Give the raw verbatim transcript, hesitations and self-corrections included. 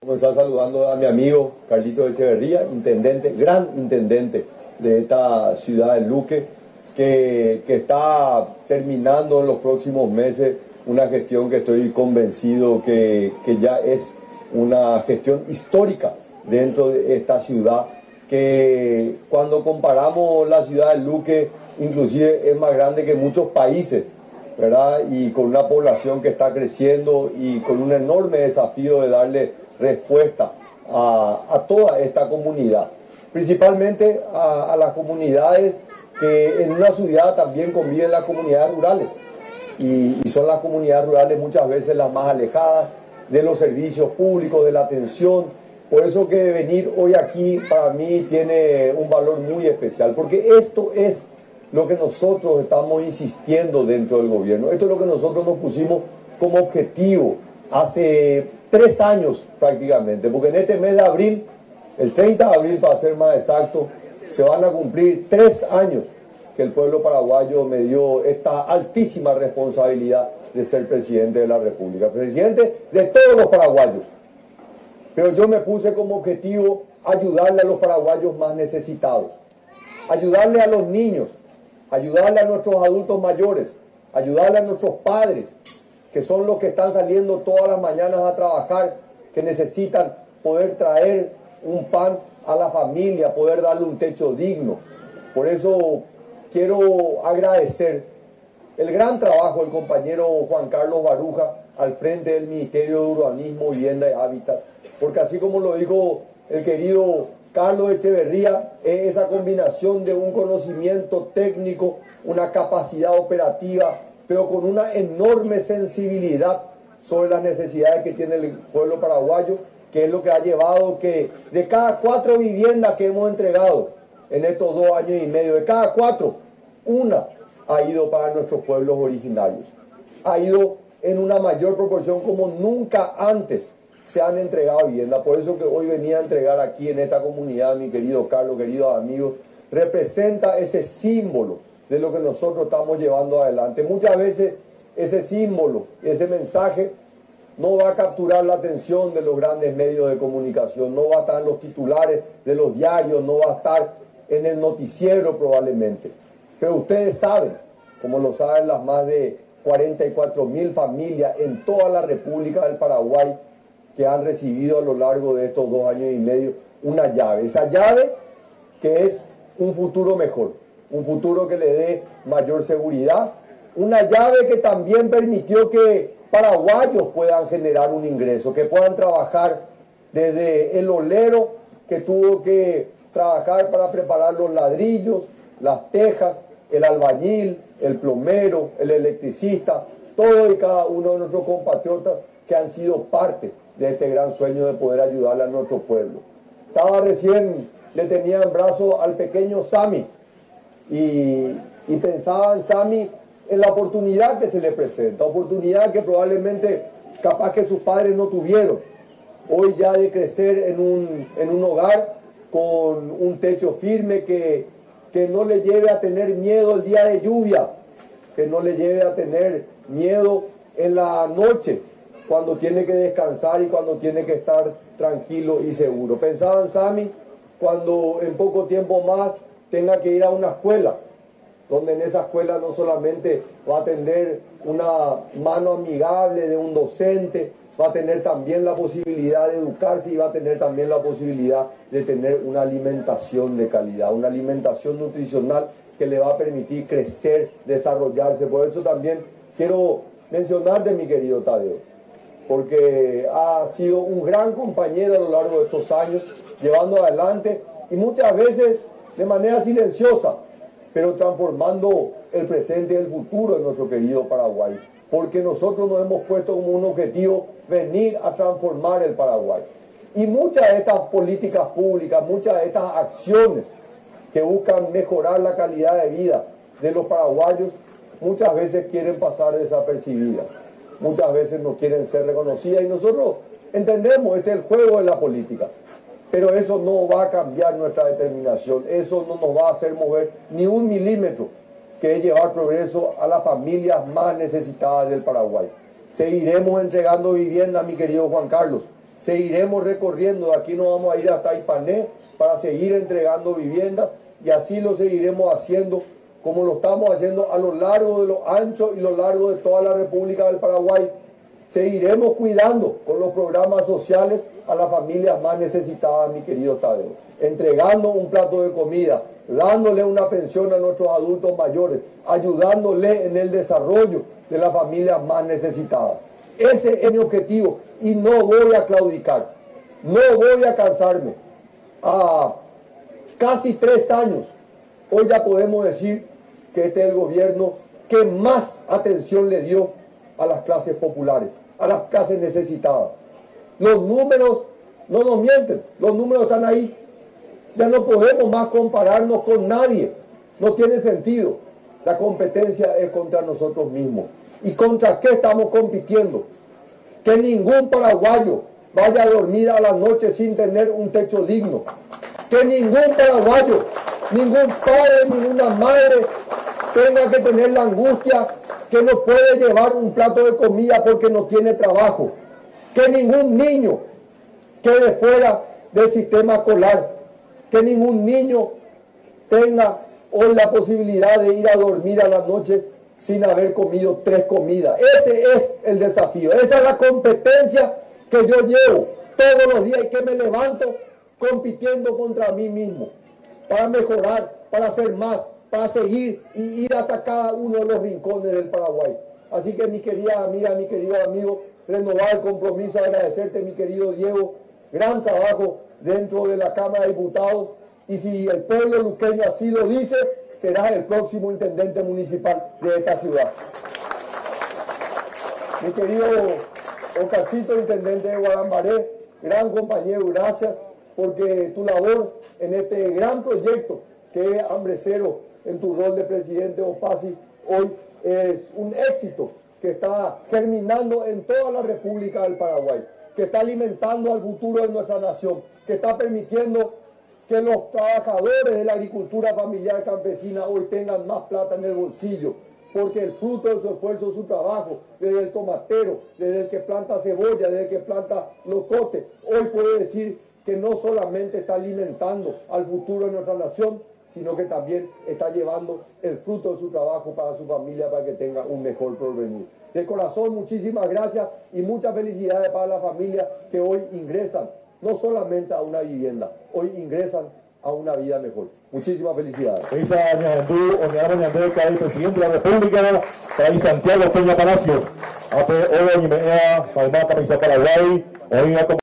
Comenzar saludando a mi amigo Carlito Echeverría, intendente, gran intendente de esta ciudad de Luque, que, que está terminando en los próximos meses una gestión que estoy convencido que, que ya es una gestión histórica dentro de esta ciudad, que cuando comparamos la ciudad de Luque, inclusive es más grande que muchos países, ¿verdad? Y con una población que está creciendo y con un enorme desafío de darle respuesta a, a toda esta comunidad, principalmente a, a las comunidades que en una ciudad también conviven las comunidades rurales, y, y son las comunidades rurales muchas veces las más alejadas de los servicios públicos, de la atención. Por eso que venir hoy aquí para mí tiene un valor muy especial, porque esto es lo que nosotros estamos insistiendo dentro del gobierno. Esto es lo que nosotros nos pusimos como objetivo hace tres años prácticamente, porque en este mes de abril, el treinta de abril para ser más exacto, se van a cumplir tres años que el pueblo paraguayo me dio esta altísima responsabilidad de ser presidente de la República, presidente de todos los paraguayos. Pero yo me puse como objetivo ayudarle a los paraguayos más necesitados, ayudarle a los niños, ayudarle a nuestros adultos mayores, ayudarle a nuestros padres, que son los que están saliendo todas las mañanas a trabajar, que necesitan poder traer un pan a la familia, poder darle un techo digno. Por eso quiero agradecer el gran trabajo del compañero Juan Carlos Baruja al frente del Ministerio de Urbanismo, Vivienda y Hábitat, porque así como lo dijo el querido Carlos Echeverría, es esa combinación de un conocimiento técnico, una capacidad operativa, pero con una enorme sensibilidad sobre las necesidades que tiene el pueblo paraguayo, que es lo que ha llevado que de cada cuatro viviendas que hemos entregado en estos dos años y medio, de cada cuatro, una ha ido para nuestros pueblos originarios. Ha ido en una mayor proporción como nunca antes se han entregado viviendas. Por eso que hoy venía a entregar aquí en esta comunidad, mi querido Carlos, queridos amigos, representa ese símbolo de lo que nosotros estamos llevando adelante. Muchas veces ese símbolo, ese mensaje, no va a capturar la atención de los grandes medios de comunicación, no va a estar en los titulares de los diarios, no va a estar en el noticiero probablemente. Pero ustedes saben, como lo saben las más de cuarenta y cuatro mil familias en toda la República del Paraguay que han recibido a lo largo de estos dos años y medio una llave. Esa llave que es un futuro mejor, un futuro que le dé mayor seguridad, una llave que también permitió que paraguayos puedan generar un ingreso, que puedan trabajar desde el olero que tuvo que trabajar para preparar los ladrillos, las tejas, el albañil, el plomero, el electricista, todos y cada uno de nuestros compatriotas que han sido parte de este gran sueño de poder ayudarle a nuestro pueblo. Estaba recién, le tenía en brazos al pequeño Sami y, y pensaba en Sami en la oportunidad que se le presenta, oportunidad que probablemente capaz que sus padres no tuvieron, hoy ya de crecer en un, en un hogar con un techo firme que, que no le lleve a tener miedo el día de lluvia, que no le lleve a tener miedo en la noche, cuando tiene que descansar y cuando tiene que estar tranquilo y seguro. Pensaba en Sami cuando en poco tiempo más tenga que ir a una escuela, donde en esa escuela no solamente va a tener una mano amigable de un docente, va a tener también la posibilidad de educarse y va a tener también la posibilidad de tener una alimentación de calidad, una alimentación nutricional que le va a permitir crecer, desarrollarse. Por eso también quiero mencionarte, mi querido Tadeo, porque ha sido un gran compañero a lo largo de estos años, llevando adelante y muchas veces de manera silenciosa, pero transformando el presente y el futuro de nuestro querido Paraguay, porque nosotros nos hemos puesto como un objetivo venir a transformar el Paraguay. Y muchas de estas políticas públicas, muchas de estas acciones que buscan mejorar la calidad de vida de los paraguayos, muchas veces quieren pasar desapercibidas, muchas veces no quieren ser reconocidas, y nosotros entendemos, este es el juego de la política. Pero eso no va a cambiar nuestra determinación, eso no nos va a hacer mover ni un milímetro, que es llevar progreso a las familias más necesitadas del Paraguay. Seguiremos entregando vivienda, mi querido Juan Carlos, Seguiremos recorriendo, aquí nos vamos a ir hasta Ipané para seguir entregando viviendas y así lo seguiremos haciendo como lo estamos haciendo a lo largo de lo ancho y lo largo de toda la República del Paraguay. Seguiremos cuidando con los programas sociales a las familias más necesitadas, mi querido Tadeo, entregando un plato de comida, dándole una pensión a nuestros adultos mayores, ayudándole en el desarrollo de las familias más necesitadas. Ese es mi objetivo y no voy a claudicar, no voy a cansarme. A casi tres años, hoy ya podemos decir que este es el gobierno que más atención le dio a las clases populares, a las clases necesitadas. Los números no nos mienten, los números están ahí. Ya no podemos más compararnos con nadie, no tiene sentido. La competencia es contra nosotros mismos. ¿Y contra qué estamos compitiendo? Que ningún paraguayo vaya a dormir a la noche sin tener un techo digno. Que ningún paraguayo, ningún padre, ninguna madre tenga que tener la angustia que no puede llevar un plato de comida porque no tiene trabajo. Que ningún niño quede fuera del sistema escolar. Que ningún niño tenga hoy la posibilidad de ir a dormir a la noche sin haber comido tres comidas. Ese es el desafío, esa es la competencia que yo llevo todos los días y que me levanto compitiendo contra mí mismo para mejorar, para hacer más, para seguir y ir hasta cada uno de los rincones del Paraguay. Así que mi querida amiga, mi querido amigo, renovar el compromiso, agradecerte, mi querido Diego, gran trabajo dentro de la Cámara de Diputados, y si el pueblo luqueño así lo dice, serás el próximo intendente municipal de esta ciudad. Mi querido Oscarcito, intendente de Guarambaré, gran compañero, gracias, porque tu labor en este gran proyecto que es Hambre Cero, en tu rol de presidente OPACI, hoy es un éxito que está germinando en toda la República del Paraguay, que está alimentando al futuro de nuestra nación, que está permitiendo que los trabajadores de la agricultura familiar campesina hoy tengan más plata en el bolsillo, porque el fruto de su esfuerzo, su trabajo, desde el tomatero, desde el que planta cebolla, desde el que planta locote, hoy puede decir que no solamente está alimentando al futuro de nuestra nación, sino que también está llevando el fruto de su trabajo para su familia, para que tenga un mejor porvenir. De corazón, muchísimas gracias y muchas felicidades para las familias que hoy ingresan, no solamente a una vivienda, hoy ingresan a una vida mejor. Muchísimas felicidades. Esa Ñandú, Oñara Ñandeca, el presidente de la República, País Santiago Peña Palacios, A P O, Ñimea, Palma, Camisa Paraguay, hoy